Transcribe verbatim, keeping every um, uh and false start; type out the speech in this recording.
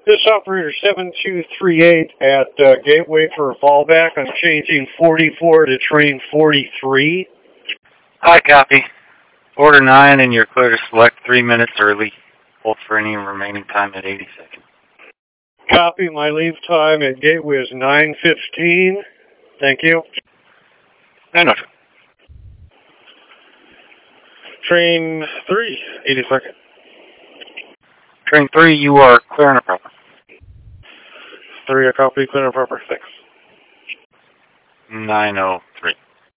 This operator seven two three eight at uh, Gateway for a fallback. I'm changing forty-four to train forty-three. Hi, copy. Order nine and you're clear to select three minutes early. Hold for any remaining time at eighty seconds. Copy. My leave time at Gateway is nine fifteen. Thank you. nine oh two. Train three, eighty seconds. Train three, you are clear and proper. Three, a copy, clear and proper. Thanks. nine oh three.